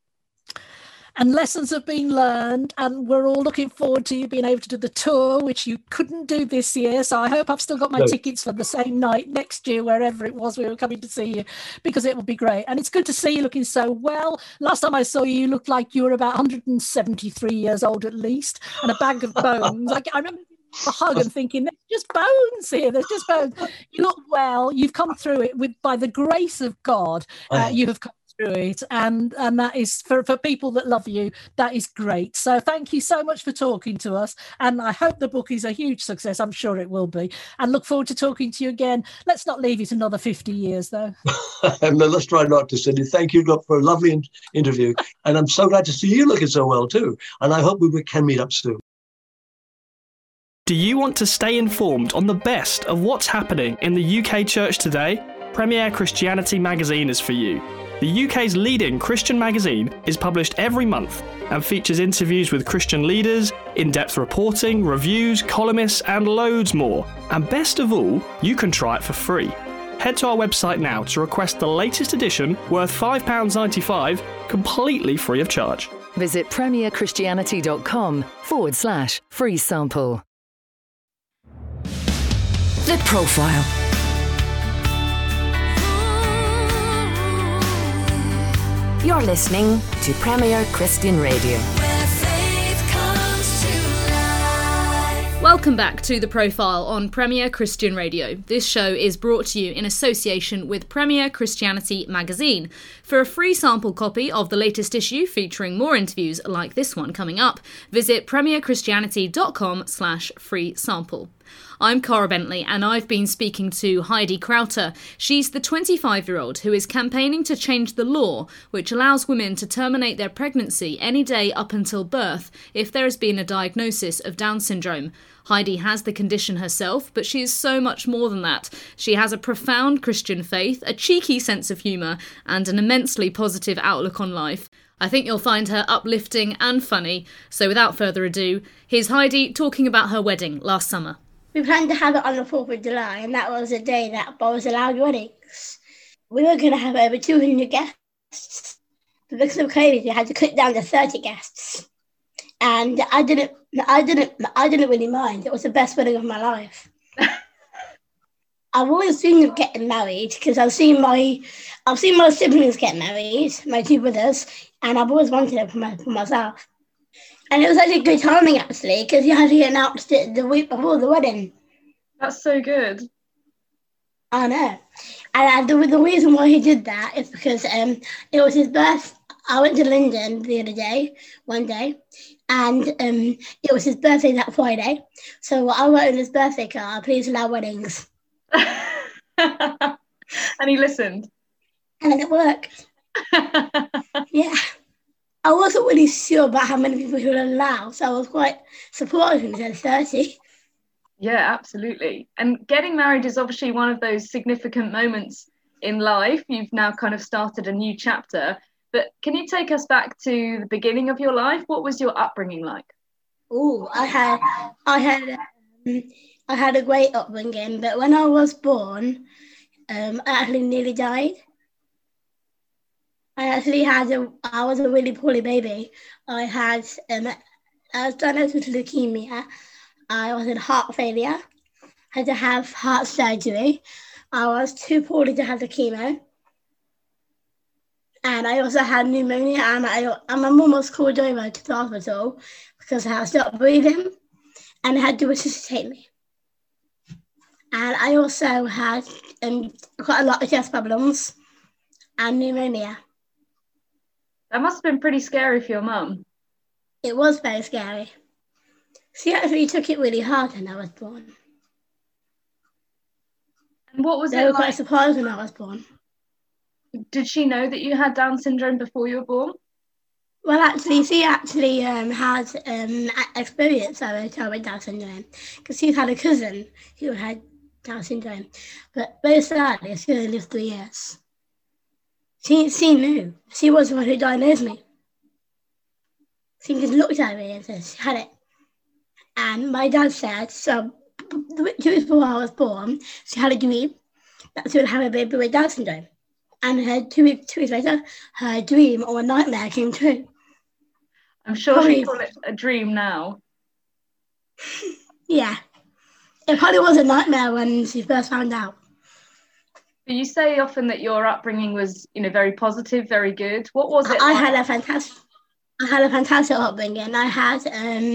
Speaker 5: And lessons have been learned, and we're all looking forward to you being able to do the tour, which you couldn't do this year. So I hope I've still got my tickets for the same night next year, wherever it was we were coming to see you, because it will be great. And it's good to see you looking so well. Last time I saw you, you looked like you were about 173 years old at least, and a bag of bones. I remember a hug and thinking, there's just bones here. There's just bones. You look well. You've come through it by the grace of God. You have come through it, and that is for people that love you, that is great. So thank you so much for talking to us, and I hope the book is a huge success. I'm sure it will be, and look forward to talking to you again. Let's not leave it another 50 years though.
Speaker 1: No, let's try not to, Cindy. Thank you for a lovely interview, and I'm so glad to see you looking so well too, and I hope we can meet up soon.
Speaker 4: Do you want to stay informed on the best of what's happening in the UK church today? Premier Christianity magazine is for you. The UK's leading Christian magazine is published every month and features interviews with Christian leaders, in-depth reporting, reviews, columnists, and loads more. And best of all, you can try it for free. Head to our website now to request the latest edition worth £5.95, completely free of charge.
Speaker 2: Visit premierchristianity.com/free sample. The Profile. You're listening to Premier Christian Radio.
Speaker 3: Where faith comes to life.
Speaker 6: Welcome back to The Profile on Premier Christian Radio. This show is brought to you in association with Premier Christianity magazine. For a free sample copy of the latest issue featuring more interviews like this one coming up, visit premierchristianity.com/free sample. I'm Cara Bentley, and I've been speaking to Heidi Crowter. She's the 25-year-old who is campaigning to change the law which allows women to terminate their pregnancy any day up until birth if there has been a diagnosis of Down syndrome. Heidi has the condition herself, but she is so much more than that. She has a profound Christian faith, a cheeky sense of humour, and an immensely positive outlook on life. I think you'll find her uplifting and funny. So without further ado, here's Heidi talking about her wedding last summer.
Speaker 7: We planned to have it on the 4th of July, and that was the day that Boz allowed weddings. We were going to have over 200 guests, but because of COVID, we had to cut down to 30 guests. And I didn't really mind. It was the best wedding of my life. I've always dreamed of getting married because I've seen my siblings get married, my two brothers, and I've always wanted it for myself. And it was actually good timing, actually, because you had to announce it the week before the wedding.
Speaker 8: That's so good.
Speaker 7: I know. And the reason why he did that is because it was his birth. I went to London one day, and it was his birthday that Friday. So I wrote in his birthday card, "Please allow weddings."
Speaker 8: And he listened.
Speaker 7: And then it worked. Yeah. I wasn't really sure about how many people he would allow, so I was quite surprised when he said 30.
Speaker 8: Yeah, absolutely. And getting married is obviously one of those significant moments in life. You've now kind of started a new chapter. But can you take us back to the beginning of your life? What was your upbringing like?
Speaker 7: Oh, I had a great upbringing, but when I was born, I actually nearly died. I was a really poorly baby. I was diagnosed with leukemia. I was in heart failure. Had to have heart surgery. I was too poorly to have the chemo. And I also had pneumonia, and my mum was called over to the hospital because I stopped breathing, and they had to resuscitate me. And I also had quite a lot of chest problems and pneumonia.
Speaker 8: That must have been pretty scary for your mum.
Speaker 7: It was very scary. She actually took it really hard when I was born.
Speaker 8: And what was
Speaker 7: They
Speaker 8: it
Speaker 7: were
Speaker 8: like?
Speaker 7: quite surprised when I was born.
Speaker 8: Did she know that you had Down syndrome before you were born?
Speaker 7: Well, actually, she actually had experience of a child with Down syndrome because she had a cousin who had Down syndrome. But very sadly, she only lived 3 years. She knew. She was the one who diagnosed me. She just looked at me and said she had it. And my dad said, so 2 weeks before I was born, she had a dream that she would have a baby with Down syndrome. And her 2 weeks later, her dream or nightmare came true.
Speaker 8: I'm sure she'd call it a dream now.
Speaker 7: Yeah. It probably was a nightmare when she first found out.
Speaker 8: But you say often that your upbringing was, very positive, very good. What was it?
Speaker 7: I had a fantastic upbringing. I had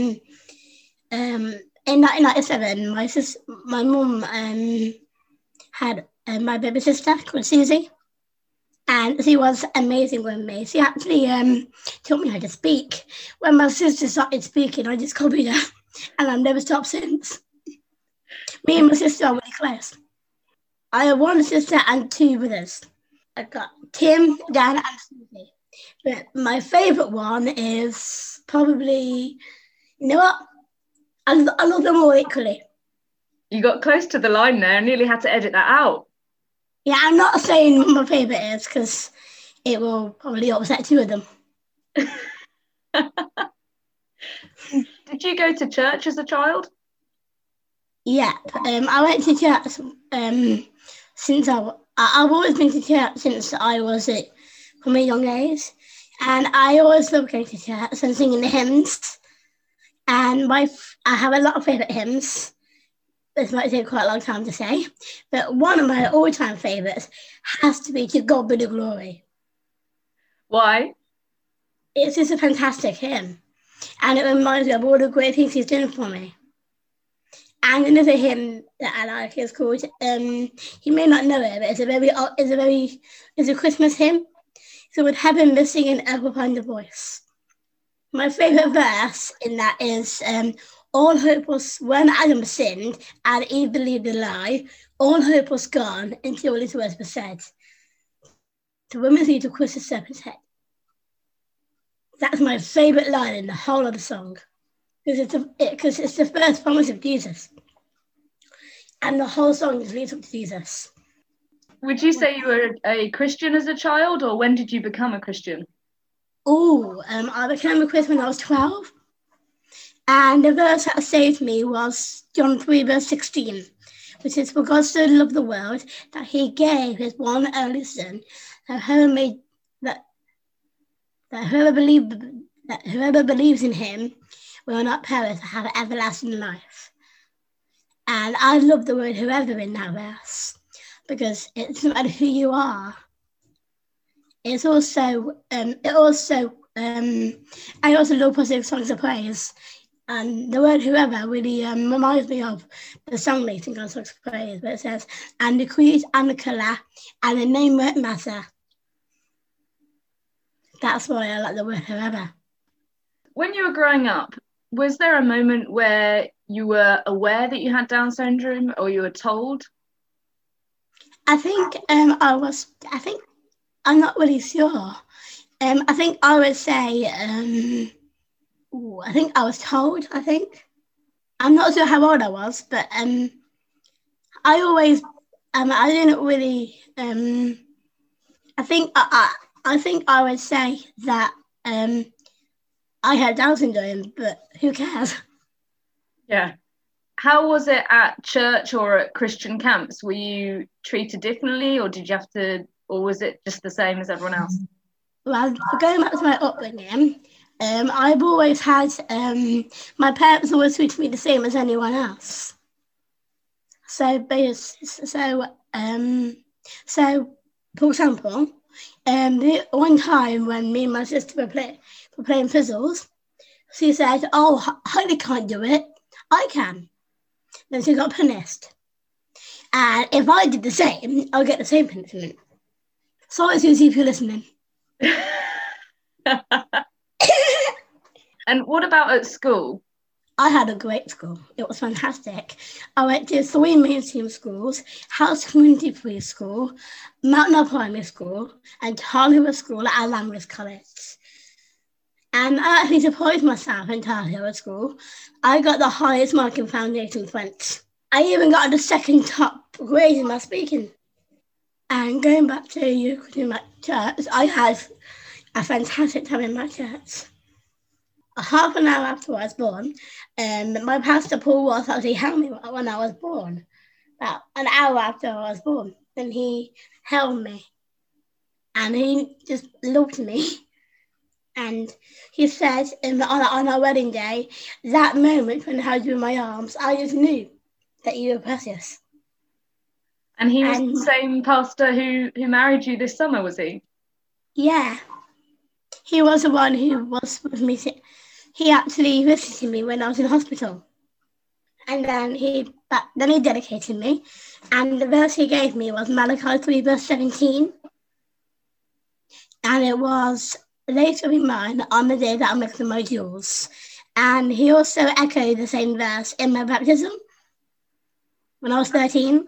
Speaker 7: in 1997, my mum had my baby sister called Susie. And she was amazing with me. She actually taught me how to speak. When my sister started speaking, I just copied her. And I've never stopped since. Me and my sister are really close. I have one sister and 2 brothers. I've got Tim, Dan, and Susie. But my favourite one is probably, you know what? I love them all equally.
Speaker 8: You got close to the line there and nearly had to edit that out.
Speaker 7: Yeah, I'm not saying what my favourite is because it will probably upset 2 of them.
Speaker 8: Did you go to church as a child?
Speaker 7: Yeah, I went to church since I've always been to church since I was from a young age, and I always love going to church and singing the hymns. And I have a lot of favourite hymns. This might take quite a long time to say, but one of my all-time favourites has to be "To God Be the Glory."
Speaker 8: Why?
Speaker 7: It's just a fantastic hymn, and it reminds me of all the great things He's done for me. And another hymn that I like is called, you may not know it, but it's a Christmas hymn. So with heaven the singing, earth will find a voice. My favourite verse in that is, all hope was, when Adam sinned and Eve believed a lie, all hope was gone until these words were said. The woman's need to crush the serpent's head. That's my favourite line in the whole of the song. Because it's the first promise of Jesus. And the whole song just leads up to Jesus.
Speaker 8: Would you say you were a Christian as a child, or when did you become a Christian?
Speaker 7: I became a Christian when I was 12. And the verse that saved me was John 3, verse 16, which is, for God so loved the world that he gave his one and only Son, that whoever believes in him will not perish, but have everlasting life. And I love the word whoever in that verse, because it's no matter who you are. It's also, I also love positive songs of praise. And the word whoever really reminds me of the song they sing on Socks Praise, where it says, and the creed and the colour and the name won't matter. That's why I like the word whoever.
Speaker 8: When you were growing up, was there a moment where you were aware that you had Down syndrome, or you were told?
Speaker 7: I think I'm not really sure. I think I would say, I think I was told, I think. I'm not sure how old I was, but I always, I didn't really, I think I would say that I had Down syndrome, but who cares?
Speaker 8: Yeah. How was it at church or at Christian camps? Were you treated differently, or did you have to, or was it just the same as everyone else?
Speaker 7: Well, going back to my upbringing, I've always had, my parents always treated me the same as anyone else. So, for example, the one time when me and my sister were playing puzzles, she said, "Oh, Heidi can't do it. I can." Then she got punished. And if I did the same, I'll get the same punishment. Sorry, Susie, if you're listening.
Speaker 8: And what about at school?
Speaker 7: I had a great school. It was fantastic. I went to 3 mainstream schools, House Community Preschool, Mountain Primary School, and Tarlewood School at Lamberth College. And I actually surprised myself in Tarlewood School. I got the highest mark in Foundation French. I even got the second top grade in my speaking. And going back to you, in my church, I had a fantastic time in my church. Half an hour after I was born, my pastor Paul Ross actually held me when I was born. About an hour after I was born, and he held me, and he just loved me. And he said on our wedding day, that moment when I held you in my arms, I just knew that you were precious.
Speaker 8: And he was the same pastor who married you this summer, was he?
Speaker 7: Yeah. He was the one who was with me. He actually visited me when I was in hospital. And then he dedicated me. And the verse he gave me was Malachi 3 verse 17. And it was, "They shall be mine on the day that I make them my jewels." And he also echoed the same verse in my baptism when I was 13.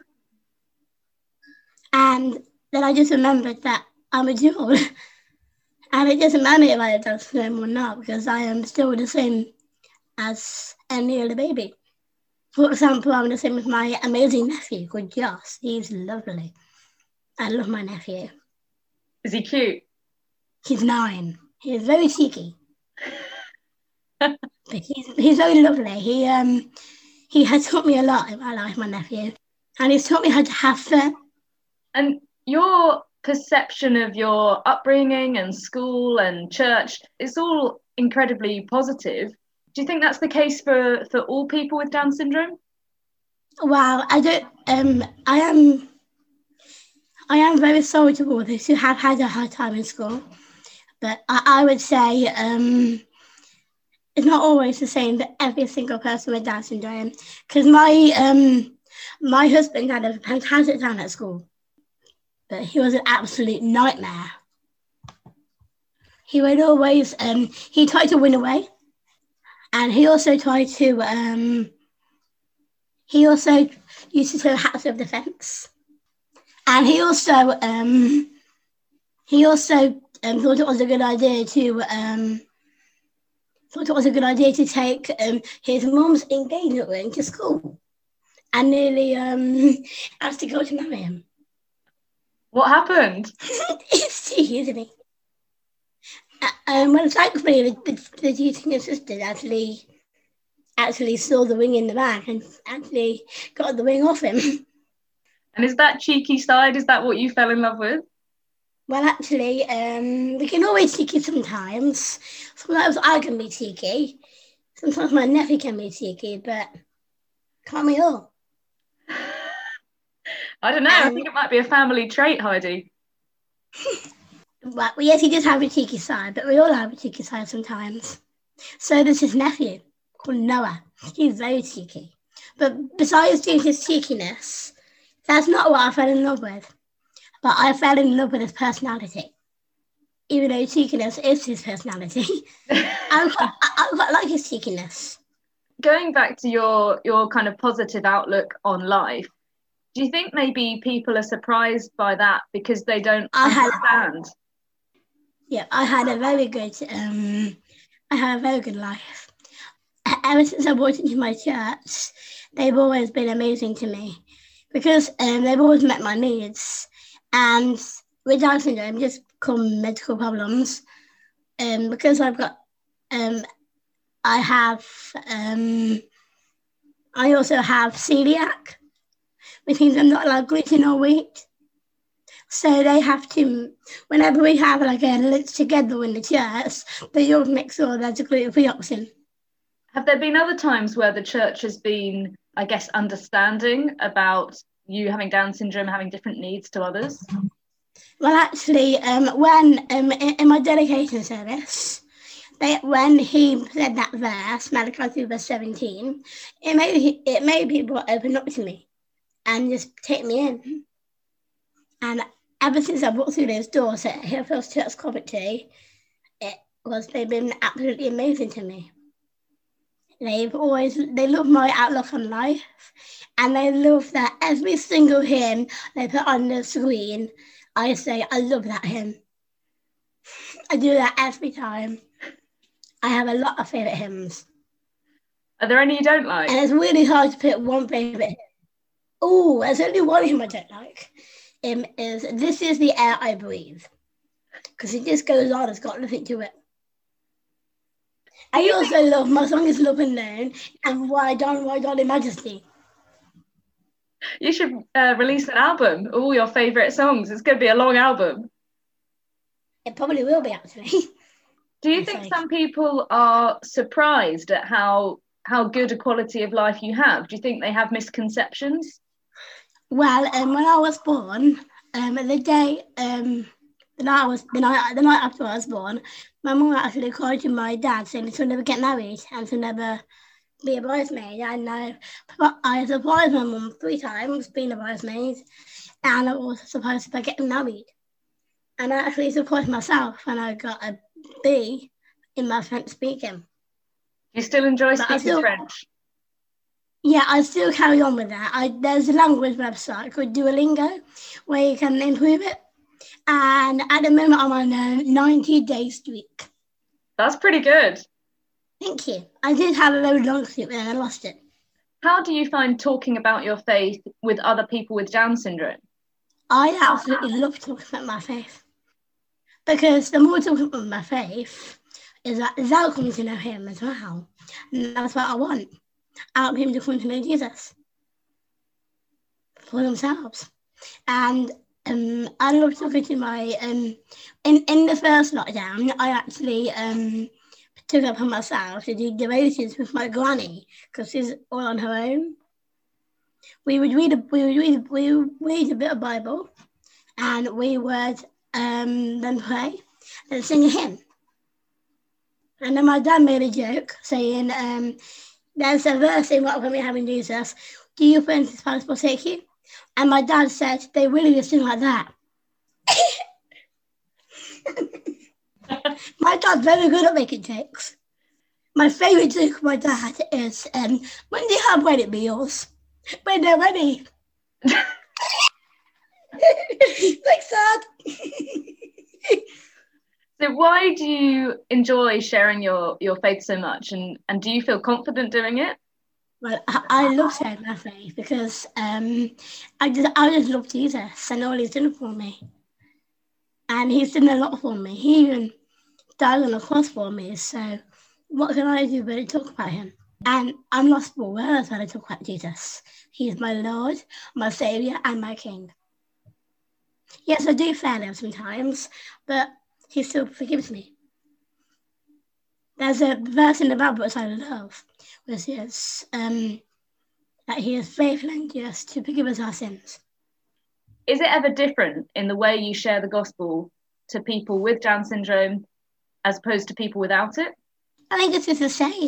Speaker 7: And then I just remembered that I'm a jewel. And it doesn't matter if I have Down syndrome or not, because I am still the same as any other baby. For example, I'm the same with my amazing nephew called Joss. He's lovely. I love my nephew.
Speaker 8: Is he cute?
Speaker 7: He's 9. He's very cheeky. But he's very lovely. He has taught me a lot in my life, my nephew. And he's taught me how to have fun.
Speaker 8: And your perception of your upbringing and school and church is all incredibly positive. Do you think that's the case for all people with Down syndrome?
Speaker 7: Well, I am very sorry to all those who have had a hard time in school, but I would say it's not always the same for every single person with Down syndrome. Because my husband had a fantastic time at school, but he was an absolute nightmare. He would always he tried to win away, and he also tried to he also used to throw hats over the fence, and he also thought it was a good idea to take his mum's engagement ring to school, and nearly asked to go to marry him.
Speaker 8: What happened?
Speaker 7: It's cheeky, isn't he? Well, thankfully, the teaching assistant actually saw the ring in the bag and actually got the ring off him.
Speaker 8: And is that cheeky side, is that what you fell in love with?
Speaker 7: Well, actually, we can always cheeky sometimes. Sometimes I can be cheeky. Sometimes my nephew can be cheeky, but can't we all?
Speaker 8: I don't know. I think it might be a family trait, Heidi.
Speaker 7: Well, yes, he does have a cheeky side, but we all have a cheeky side sometimes. So does his nephew. called Noah. He's very cheeky. But besides doing his cheekiness, that's not what I fell in love with. But I fell in love with his personality. Even though cheekiness is his personality. I quite like his cheekiness.
Speaker 8: Going back to your kind of positive outlook on life, do you think maybe people are surprised by that because they don't understand?
Speaker 7: I had a very good life. Ever since I walked into my church, they've always been amazing to me because they've always met my needs. And with Down syndrome, just come medical problems. Because I've got, I also have celiac, which means I'm not allowed gluten or wheat. So they have to, whenever we have like a lunch together in the church, they all make sure there's a gluten-free option.
Speaker 8: Have there been other times where the church has been, I guess, understanding about you having Down syndrome, having different needs to others?
Speaker 7: Well, actually, when in my dedication service, when he said that verse, Malachi 2 verse 17, it made people open up to me and just take me in. And ever since I walked through those doors at Hillfields Church Coventry, they've been absolutely amazing to me. They love my outlook on life, and they love that every single hymn they put on the screen, I say, I love that hymn. I do that every time. I have a lot of favourite hymns.
Speaker 8: Are there any you don't like?
Speaker 7: And it's really hard to pick one favourite hymn. Oh, there's only one hymn I don't like. Is This Is the Air I Breathe. Because it just goes on, it's got nothing to it. I also love My Song Is Love and Known and Why Darling Majesty.
Speaker 8: You should release an album, all your favourite songs. It's going to be a long album.
Speaker 7: It probably will be, actually.
Speaker 8: Do you think some people are surprised at how good a quality of life you have? Do you think they have misconceptions?
Speaker 7: Well, when I was born, the night after I was born, my mum actually called to my dad saying to never get married and to never be a bridesmaid. And I surprised my mum 3 times being a bridesmaid, and I was supposed to be getting married. And I actually surprised myself when I got a B in my French speaking.
Speaker 8: You still enjoy speaking French?
Speaker 7: Yeah, I still carry on with that. There's a language website called Duolingo where you can improve it. And at the moment, I'm on a 90-day streak.
Speaker 8: That's pretty good.
Speaker 7: Thank you. I did have a very long streak, but then I lost it.
Speaker 8: How do you find talking about your faith with other people with Down syndrome?
Speaker 7: I absolutely love talking about my faith. Because the more I talk about my faith, is that they'll come to know him as well. And that's what I want. I want him to come to know Jesus for themselves. And I love talking to my in the first lockdown. I actually took it upon myself to do devotions with my granny because she's all on her own. We would read a bit of Bible, and we would then pray and sing a hymn. And then my dad made a joke saying, "There's a verse in What When We Have in Jesus. Do you friends His Father forsake you?" And my dad said, "They really just sing like that." My dad's very good at making jokes. My favourite joke of my dad is, "When do you have wedding meals?" When they're ready. Like sad.
Speaker 8: So why do you enjoy sharing your faith so much, and do you feel confident doing it?
Speaker 7: Well, I love sharing my faith because I just love Jesus and all he's done for me. And he's done a lot for me. He even died on the cross for me. So what can I do but talk about him? And I'm lost for words when I talk about Jesus. He's my Lord, my Saviour, and my King. Yes, I do fail him sometimes, but he still forgives me. There's a verse in the Bible which I love, which is that he is faithful and just to forgive us our sins.
Speaker 8: Is it ever different in the way you share the gospel to people with Down syndrome as opposed to people without it?
Speaker 7: I think it's just the same.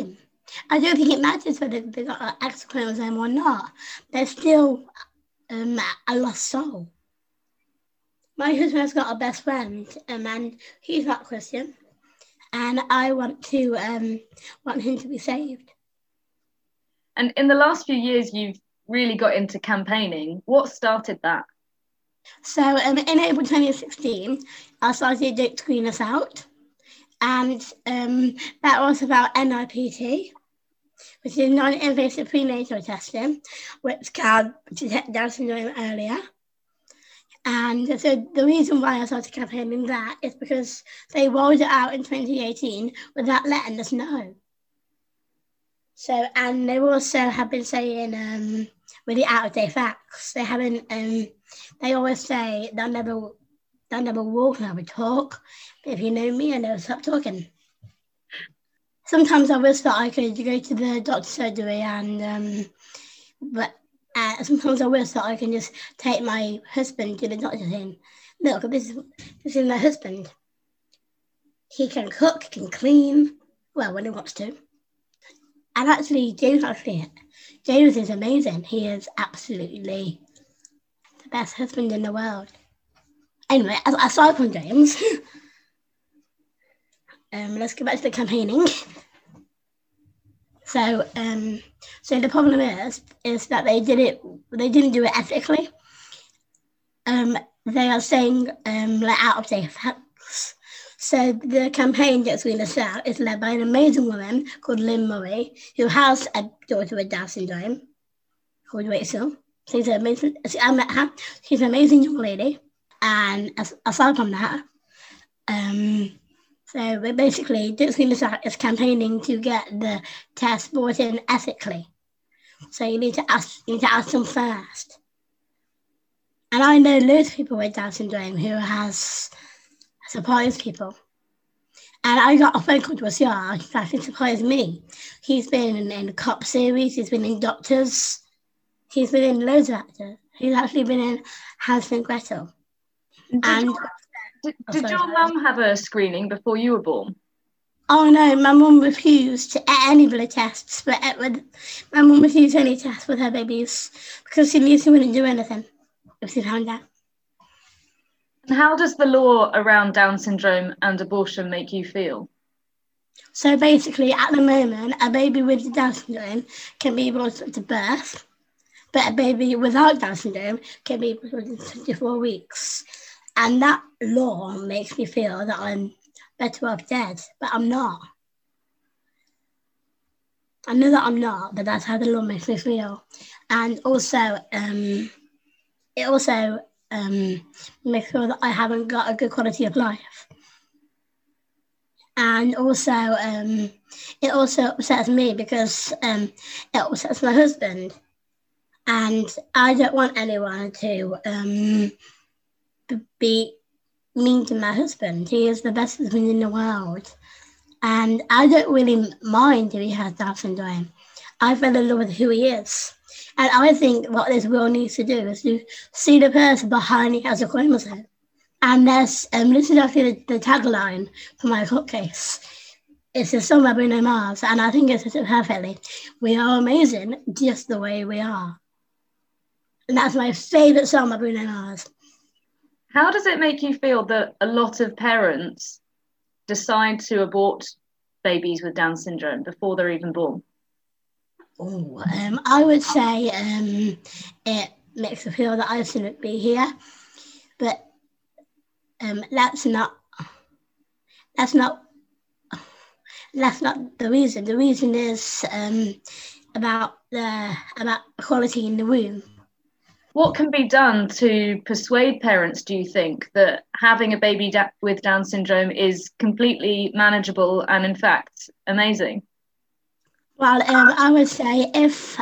Speaker 7: I don't think it matters whether they got an X chromosome or not. They're still a lost soul. My husband's got a best friend, and he's not Christian, and I want him to be saved.
Speaker 8: And in the last few years, you've really got into campaigning. What started that?
Speaker 7: So in April 2016, I started Don't Screen Us Out, and that was about NIPT, which is non-invasive prenatal testing, which can detect Down syndrome earlier. And so the reason why I started campaigning that is because they rolled it out in 2018 without letting us know. So, and they also have been saying really out-of-date facts. They haven't. They always say they'll never walk, never talk. But if you know me, I never stop talking. Sometimes I wish that I could go to the doctor's surgery, and but sometimes I wish that I can just take my husband to the doctor saying, "Look, this is my husband. He can cook, can clean, well, when he wants to." And actually, James is amazing. He is absolutely the best husband in the world. Anyway, aside from James, let's go back to the campaigning. So the problem is that they didn't do it ethically. They are saying out of date facts. So the campaign Don't Screen Us Out is led by an amazing woman called Lynn Murray, who has a daughter with Down syndrome called Rachel. She's amazing. I met her. She's an amazing young lady. And aside from that, so we're basically Don't Screen Us Out is campaigning to get the test brought in ethically. So you need to ask them first. And I know loads of people with Down syndrome who has surprised people. And I got a phone call to Asiar that surprised me. He's been in the Cop series, he's been in Doctors, he's been in loads of actors. He's actually been in Hansel and Gretel.
Speaker 8: Did your mum have a screening before you were born?
Speaker 7: Oh no, my mum refused any blood tests, but my mum refused any tests with her babies because she knew she wouldn't do anything if she found out.
Speaker 8: And how does the law around Down syndrome and abortion make you feel?
Speaker 7: So basically, at the moment, a baby with Down syndrome can be brought up to birth, but a baby without Down syndrome can be brought in 24 weeks. And that law makes me feel that I'm better off dead, but I'm not. I know that I'm not, but that's how the law makes me feel. And also, it also makes sure that I haven't got a good quality of life. And also, it also upsets me because it upsets my husband. And I don't want anyone to be mean to my husband. He is the best husband in the world. And I don't really mind if he has Down syndrome. I fell in love with who he is. And I think what this world needs to do is to see the person behind he has a chromosome. And this is actually the tagline for my court case. It's a song by Bruno Mars, and I think it says it perfectly. We are amazing just the way we are. And that's my favourite song by Bruno Mars.
Speaker 8: How does it make you feel that a lot of parents decide to abort babies with Down syndrome before they're even born?
Speaker 7: I would say it makes me feel that I shouldn't be here, but that's not the reason. The reason is about equality in the womb.
Speaker 8: What can be done to persuade parents, do you think, that having a baby with Down syndrome is completely manageable and, in fact, amazing?
Speaker 7: Well, I would say if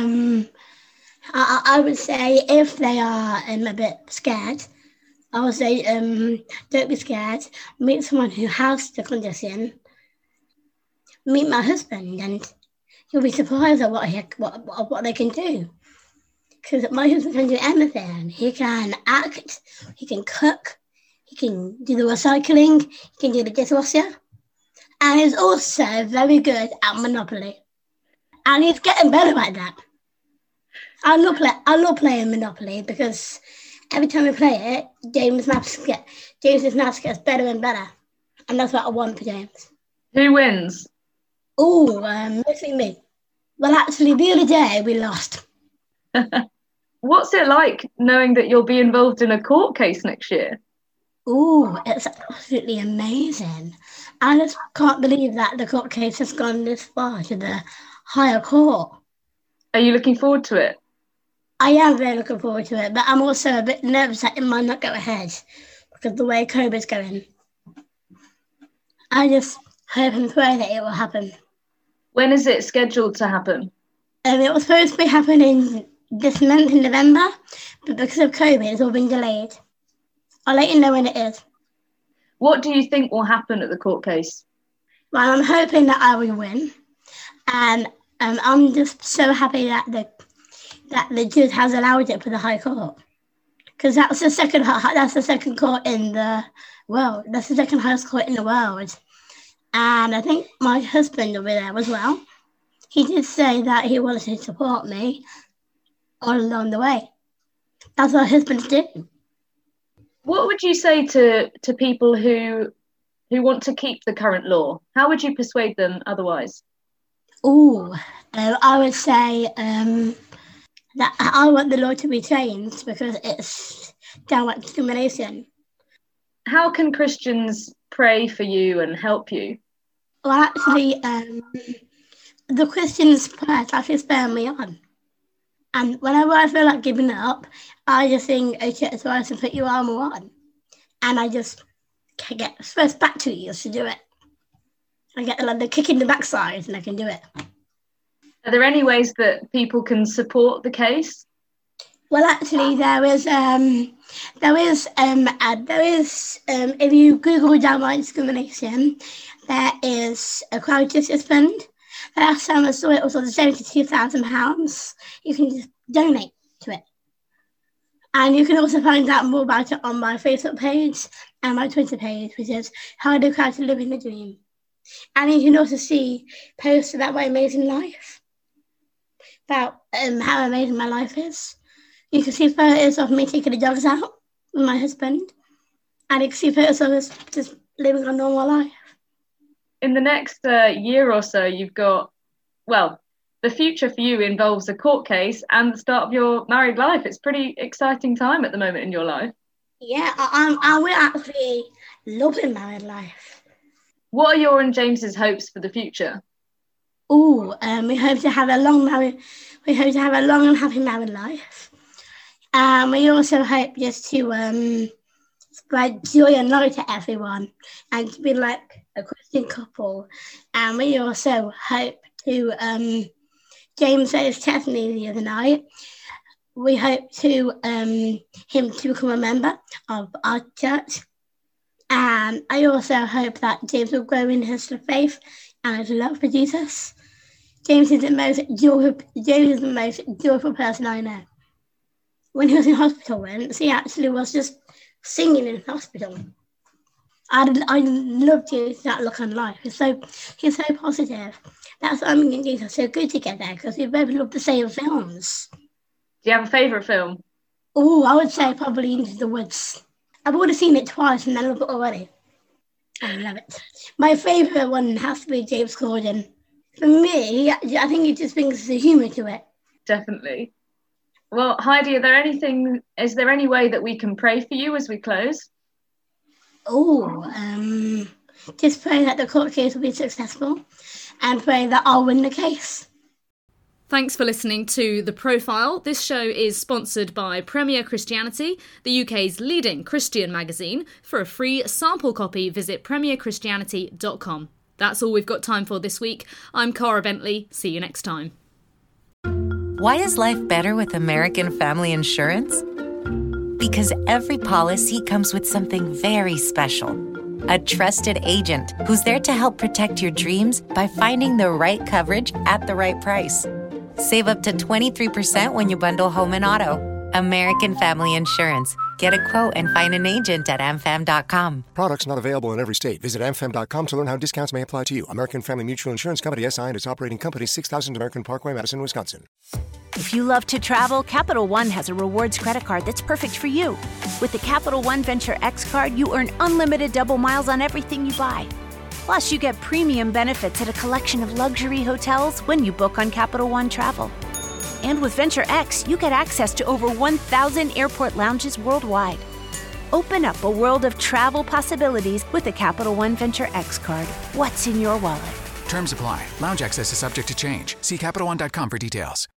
Speaker 7: they are a bit scared, I would say don't be scared. Meet someone who has the condition. Meet my husband, and you'll be surprised at what they can do. Because my husband can do anything. He can act, he can cook, he can do the recycling, he can do the dishwasher, and he's also very good at Monopoly. And he's getting better at that. I love playing Monopoly because every time we play it, James's maths gets better and better. And that's what I want for James.
Speaker 8: Who wins?
Speaker 7: Mostly me. Well, actually, the other day we lost.
Speaker 8: What's it like knowing that you'll be involved in a court case next year?
Speaker 7: It's absolutely amazing. I just can't believe that the court case has gone this far to the higher court.
Speaker 8: Are you looking forward to it?
Speaker 7: I am very looking forward to it, but I'm also a bit nervous that it might not go ahead because of the way COVID's going. I just hope and pray that it will happen.
Speaker 8: When is it scheduled to happen?
Speaker 7: It was supposed to be happening this month in November, but because of COVID, it's all been delayed. I'll let you know when it is.
Speaker 8: What do you think will happen at the court case?
Speaker 7: Well, I'm hoping that I will win, and I'm just so happy that the judge has allowed it for the High Court, because that's the second court in the world. That's the second highest court in the world, and I think my husband will be there as well. He did say that he wanted to support me all along the way. That's what husbands do.
Speaker 8: What would you say to people who want to keep the current law? How would you persuade them otherwise?
Speaker 7: I would say that I want the law to be changed because it's downright discrimination.
Speaker 8: How can Christians pray for you and help you?
Speaker 7: Well, actually, the Christians' prayers actually spur me on. And whenever I feel like giving up, I just sing "O Church Rise and Put Your Armour On." And I just get first back to you to do it. I get the kick in the backside and I can do it.
Speaker 8: Are there any ways that people can support the case?
Speaker 7: Well, actually, there is if you Google downright discrimination, there is a crowd justice fund. The last time I saw it was on £72,000. You can just donate to it. And you can also find out more about it on my Facebook page and my Twitter page, which is Heidi Crowther Living the Dream. And you can also see posts about my amazing life, about how amazing my life is. You can see photos of me taking the dogs out with my husband, and you can see photos of us just living a normal life.
Speaker 8: In the next year or so, you've got, well, the future for you involves a court case and the start of your married life. It's a pretty exciting time at the moment in your life.
Speaker 7: Yeah, I will actually love a married life.
Speaker 8: What are your and James's hopes for the future?
Speaker 7: We hope to have a long and happy married life. We also hope just to spread joy and light to everyone and to be like a Christian couple. And we also hope to, James said his testimony the other night, we hope to him to become a member of our church. And I also hope that James will grow in his faith and his love for Jesus. James is the most joyful person I know. When he was in hospital once, he actually was just singing in hospital. I love Jesus, that look on life. He's so positive. That's why me and Jesus are so good together, because we both love the same films.
Speaker 8: Do you have a favourite film?
Speaker 7: I would say probably Into the Woods. I've already seen it twice and I love it already. I love it. My favourite one has to be James Corden. For me, I think it just brings the humour to it.
Speaker 8: Definitely. Well, Heidi, is there any way that we can pray for you as we close?
Speaker 7: Just pray that the court case will be successful and pray that I'll win the case.
Speaker 6: Thanks for listening to The Profile. This show is sponsored by Premier Christianity, the UK's leading Christian magazine. For a free sample copy, visit premierchristianity.com. That's all we've got time for this week. I'm Cara Bentley. See you next time.
Speaker 9: Why is life better with American Family Insurance? Because every policy comes with something very special. A trusted agent who's there to help protect your dreams by finding the right coverage at the right price. Save up to 23% when you bundle home and auto. American Family Insurance. Get a quote and find an agent at amfam.com.
Speaker 10: Products not available in every state. Visit amfam.com to learn how discounts may apply to you. American Family Mutual Insurance Company, SI, and its operating company, 6000 American Parkway, Madison, Wisconsin.
Speaker 11: If you love to travel, Capital One has a rewards credit card that's perfect for you. With the Capital One Venture X card, you earn unlimited double miles on everything you buy. Plus, you get premium benefits at a collection of luxury hotels when you book on Capital One Travel. And with Venture X, you get access to over 1,000 airport lounges worldwide. Open up a world of travel possibilities with the Capital One Venture X card. What's in your wallet?
Speaker 12: Terms apply. Lounge access is subject to change. See CapitalOne.com for details.